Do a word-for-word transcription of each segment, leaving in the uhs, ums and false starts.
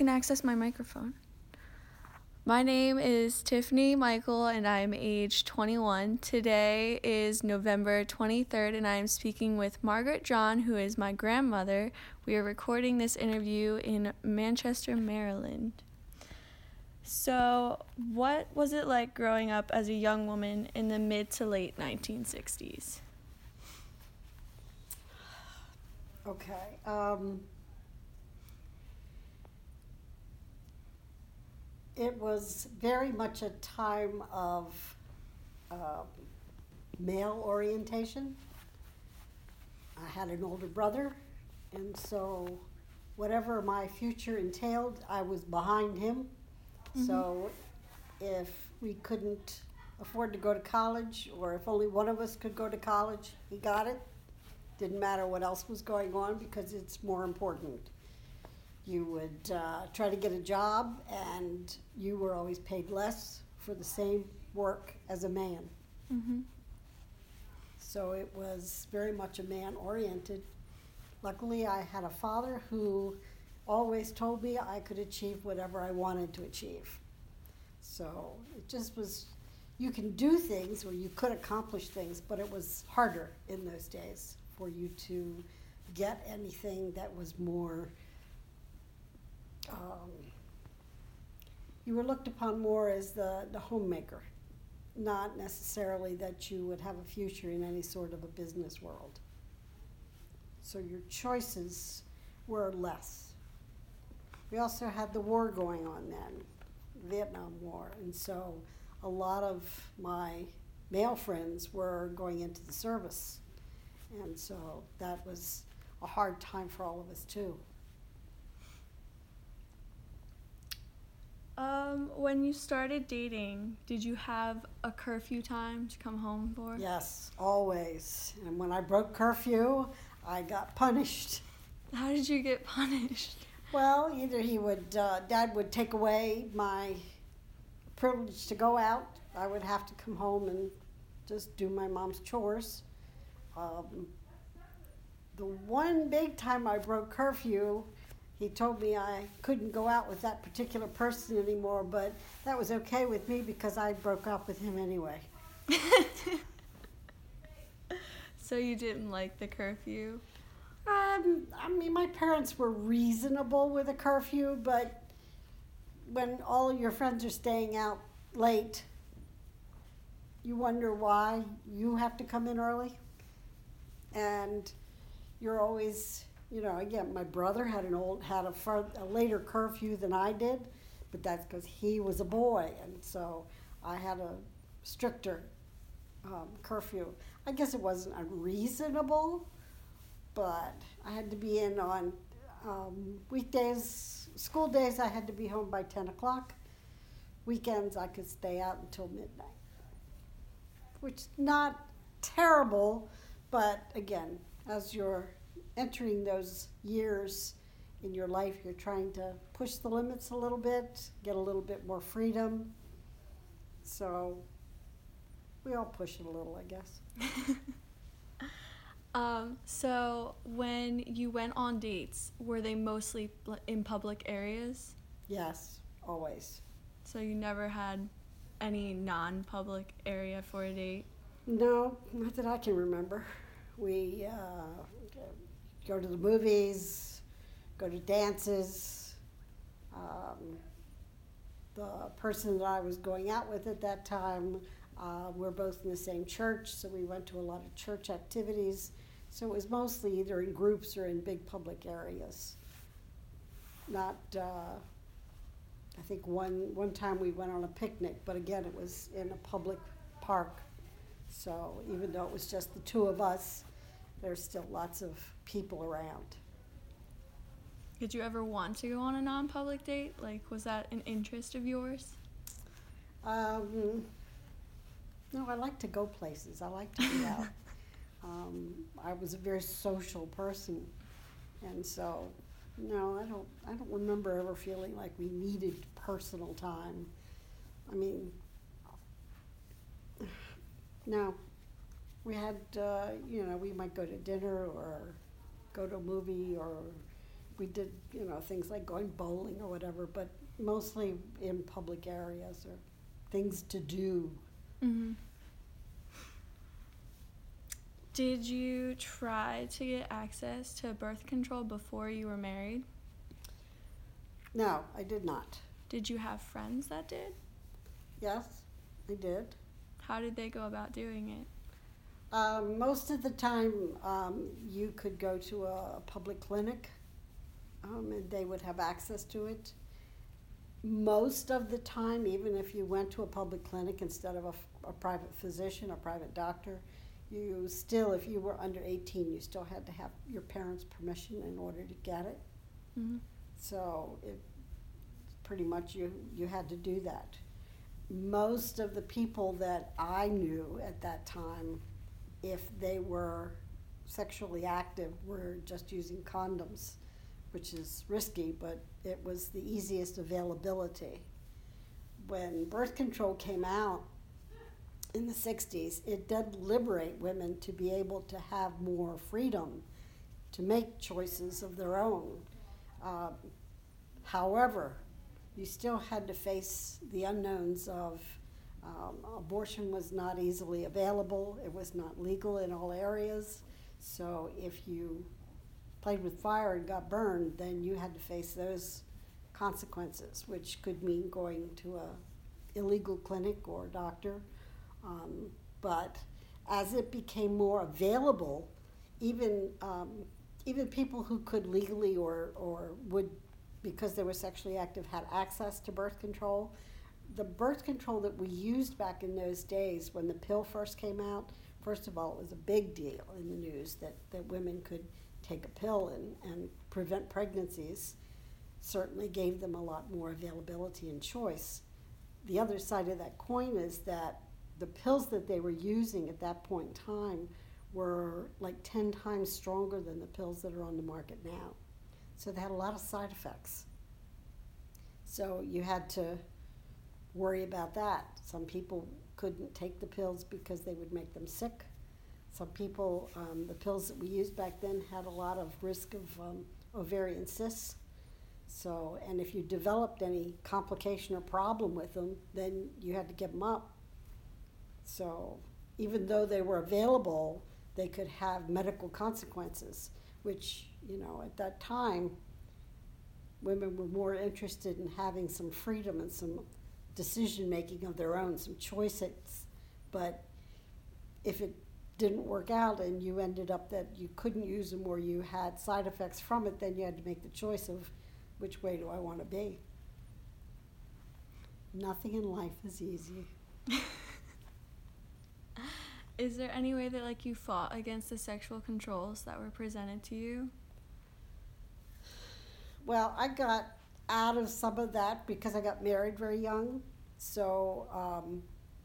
can access my microphone. My name is Tiffany Michael, and I'm age twenty-one. Today is November twenty-third, and I am speaking with Margaret John, who is my grandmother. We are recording this interview in Manchester, Maryland. So, what was it like growing up as a young woman in the mid to late nineteen sixties? Okay. Um, it was very much a time of uh, male orientation. I had an older brother, and so whatever my future entailed, I was behind him. Mm-hmm. So if we couldn't afford to go to college, or if only one of us could go to college, he got it. Didn't matter what else was going on because it's more important. You would uh, try to get a job, and you were always paid less for the same work as a man. Mm-hmm. So it was very much a man-oriented. Luckily, I had a father who always told me I could achieve whatever I wanted to achieve. So it just was, you can do things, or you could accomplish things, but it was harder in those days for you to get anything that was more, um, you were looked upon more as the, the homemaker, not necessarily that you would have a future in any sort of a business world. So your choices were less. We also had the war going on then, Vietnam War, and so a lot of my male friends were going into the service. And so that was a hard time for all of us, too. Um, when you started dating, did you have a curfew time to come home for? Yes, always. And when I broke curfew, I got punished. How did you get punished? Well, either he would, uh, Dad would take away my privilege to go out. I would have to come home and just do my mom's chores. Um, the one big time I broke curfew, he told me I couldn't go out with that particular person anymore, but that was okay with me because I broke up with him anyway. So you didn't like the curfew? Um, I mean, my parents were reasonable with a curfew, but when all of your friends are staying out late, you wonder why you have to come in early. And you're always, you know, again, my brother had an old, had a, far, a later curfew than I did, but that's because he was a boy, and so I had a stricter um, curfew. I guess it wasn't unreasonable, but I had to be in on um, weekdays, school days. I had to be home by ten o'clock. Weekends I could stay out until midnight, which is not terrible. But again, as you're entering those years in your life, you're trying to push the limits a little bit, get a little bit more freedom. So we all push it a little, I guess. um, so when you went on dates, were they mostly in public areas? Yes, always. So you never had any non-public area for a date? No, not that I can remember. We uh, go to the movies, go to dances. Um, the person that I was going out with at that time, uh, we're both in the same church, so we went to a lot of church activities. So it was mostly either in groups or in big public areas. Not, uh, I think one, one time we went on a picnic, but again, it was in a public park. So even though it was just the two of us, there's still lots of people around. Did you ever want to go on a non-public date? Like, was that an interest of yours? Um, no, I like to go places. I like to be out. Um, I was a very social person, and so no, I don't. I don't remember ever feeling like we needed personal time. I mean, no. We had, uh, you know, we might go to dinner or go to a movie or we did, you know, things like going bowling or whatever, but mostly in public areas or things to do. Mm-hmm. Did you try to get access to birth control before you were married? No, I did not. Did you have friends that did? Yes, I did. How did they go about doing it? Um, most of the time, um, you could go to a public clinic, um, and they would have access to it. Most of the time, even if you went to a public clinic instead of a, a private physician or private doctor, you still, if you were under eighteen, you still had to have your parents' permission in order to get it. Mm-hmm. So it pretty much you, you had to do that. Most of the people that I knew at that time, if they were sexually active, were just using condoms, which is risky, but it was the easiest availability. When birth control came out in the sixties, it did liberate women to be able to have more freedom to make choices of their own. Uh, however, you still had to face the unknowns of um, abortion was not easily available. It was not legal in all areas. So if you played with fire and got burned, then you had to face those consequences, which could mean going to a illegal clinic or doctor. Um, but as it became more available, even um, even people who could legally or, or would, because they were sexually active, had access to birth control. The birth control that we used back in those days when the pill first came out, first of all, it was a big deal in the news that, that women could take a pill and, and prevent pregnancies. Certainly gave them a lot more availability and choice. The other side of that coin is that the pills that they were using at that point in time were like ten times stronger than the pills that are on the market now. So they had a lot of side effects. So you had to worry about that. Some people couldn't take the pills because they would make them sick. Some people, um, the pills that we used back then had a lot of risk of um, ovarian cysts. So, and if you developed any complication or problem with them, then you had to give them up. So even though they were available, they could have medical consequences, which, you know, at that time, women were more interested in having some freedom and some decision-making of their own, some choices. But if it didn't work out and you ended up that you couldn't use them or you had side effects from it, then you had to make the choice of which way do I want to be. Nothing in life is easy. Is there any way that like you fought against the sexual controls that were presented to you? Well, I got out of some of that because I got married very young. So, um,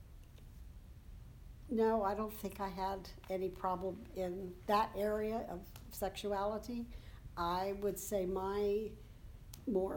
no, I don't think I had any problem in that area of sexuality. I would say my more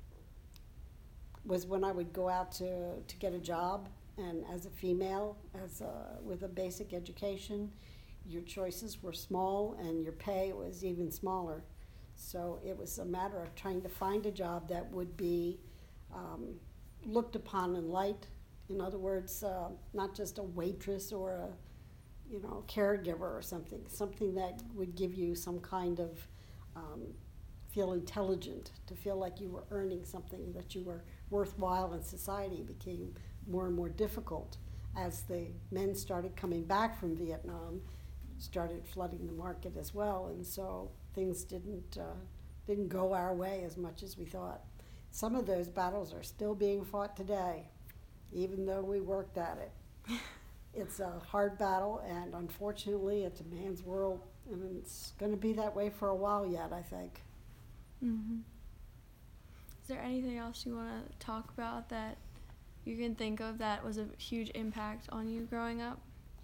was when I would go out to, to get a job, and as a female, as a, with a basic education, your choices were small and your pay was even smaller. So it was a matter of trying to find a job that would be um, looked upon in light. In other words, uh, not just a waitress or a, you know, caregiver or something. Something that would give you some kind of um, feel intelligent, to feel like you were earning something, that you were worthwhile in society. Became more and more difficult as the men started coming back from Vietnam, started flooding the market as well, and so things didn't uh, didn't go our way as much as we thought. Some of those battles are still being fought today, even though we worked at it. It's a hard battle, and unfortunately, it's a man's world, and it's going to be that way for a while yet, I think. Mm-hmm. Is there anything else you want to talk about that you can think of that was a huge impact on you growing up?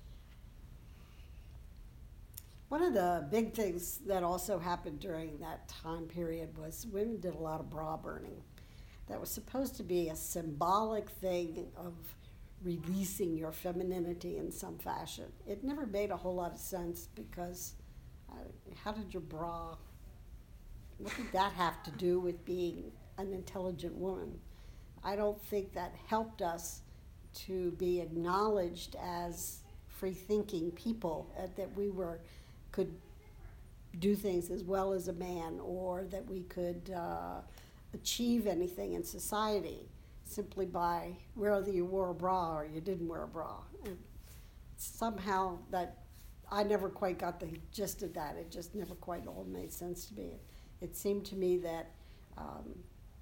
One of the big things that also happened during that time period was women did a lot of bra burning. That was supposed to be a symbolic thing of releasing your femininity in some fashion. It never made a whole lot of sense because uh, how did your bra what did that have to do with being an intelligent woman? I don't think that helped us to be acknowledged as free-thinking people, uh, that we were could do things as well as a man, or that we could uh, achieve anything in society simply by whether you wore a bra or you didn't wear a bra. And somehow that, I never quite got the gist of that. It just never quite all made sense to me. It, it seemed to me that um,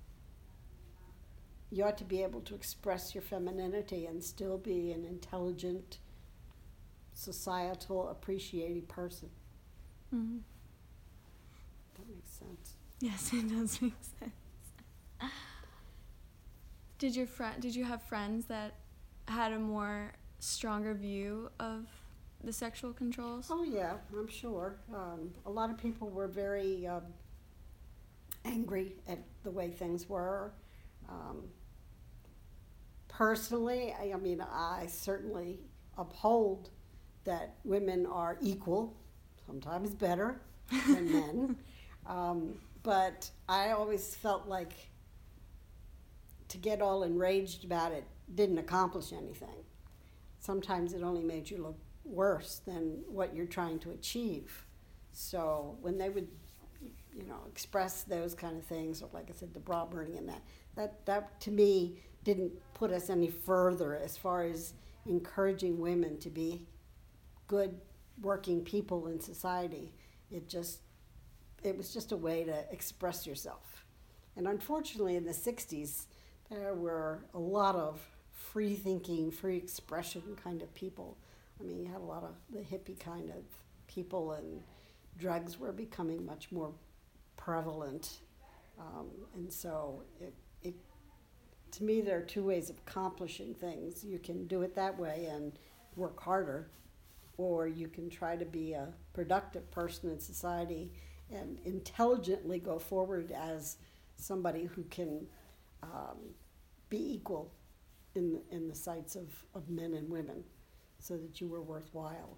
you ought to be able to express your femininity and still be an intelligent, societal, appreciating person. Mm-hmm. That makes sense. Yes, it does make sense. Did your friend? Did you have friends that had a more stronger view of the sexual controls? Oh yeah, I'm sure. Um, a lot of people were very um, angry at the way things were. Um, personally, I, I mean, I certainly uphold that women are equal, sometimes better than men. Um, but I always felt like to get all enraged about it didn't accomplish anything. Sometimes it only made you look worse than what you're trying to achieve. So when they would, you know, express those kind of things, or like I said, the bra burning and that, that, that to me didn't put us any further as far as encouraging women to be good working people in society. It just, it was just a way to express yourself. And unfortunately in the sixties, there were a lot of free thinking, free expression kind of people. I mean, you had a lot of the hippie kind of people, and drugs were becoming much more prevalent. Um, and so it, it, to me, there are two ways of accomplishing things. You can do it that way and work harder, or you can try to be a productive person in society and intelligently go forward as somebody who can um, be equal in the, in the sights of, of men and women, so that you were worthwhile.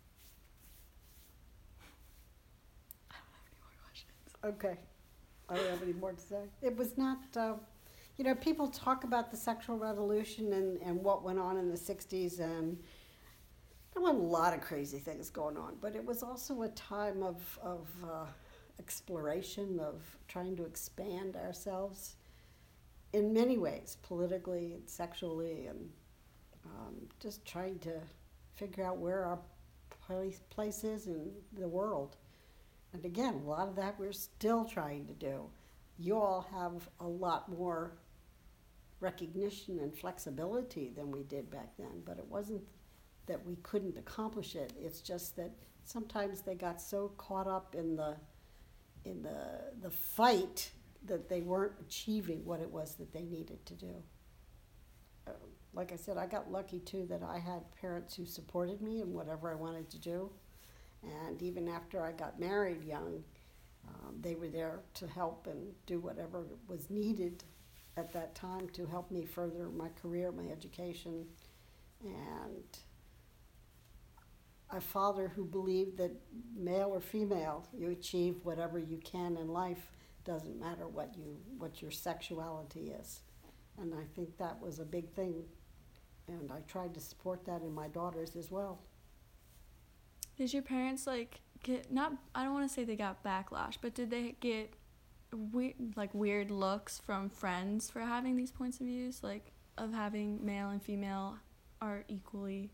I don't have any more questions. Okay. I don't have any more to say. It was not, uh, you know, people talk about the sexual revolution and, and what went on in the sixties, and there were a lot of crazy things going on, but it was also a time of, of uh, exploration, of trying to expand ourselves in many ways, politically and sexually, and um, just trying to figure out where our place, place is in the world. And again, a lot of that we're still trying to do. You all have a lot more recognition and flexibility than we did back then, but it wasn't that we couldn't accomplish it. It's just that sometimes they got so caught up in the in the the fight that they weren't achieving what it was that they needed to do. Uh, like I said, I got lucky too that I had parents who supported me in whatever I wanted to do. And even after I got married young, um, they were there to help and do whatever was needed at that time to help me further my career, my education. And a father who believed that male or female, you achieve whatever you can in life. Doesn't matter what you what your sexuality is. And I think that was a big thing, and I tried to support that in my daughters as well. Did your parents like get not I don't want to say they got backlash, but did they get we, like weird looks from friends for having these points of views, like of having male and female are equally?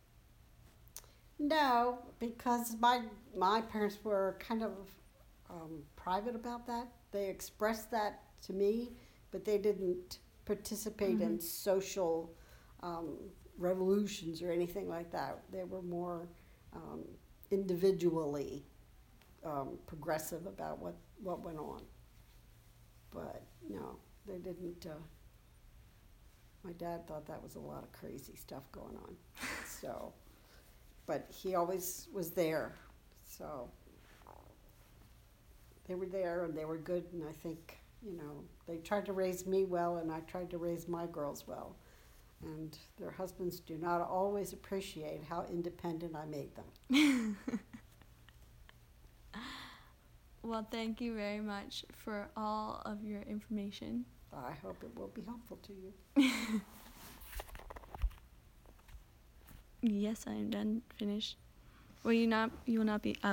No, because my my parents were kind of um, private about that. They expressed that to me, but they didn't participate Mm-hmm. in social um, revolutions or anything like that. They were more um, individually um, progressive about what, what went on. But no, they didn't. Uh, my dad thought that was a lot of crazy stuff going on. So, but he always was there. So they were there and they were good, and I think, you know, they tried to raise me well, and I tried to raise my girls well. And their husbands do not always appreciate how independent I made them. Well, thank you very much for all of your information. I hope it will be helpful to you. Yes, I am done. Finished. Will you not? You will not be.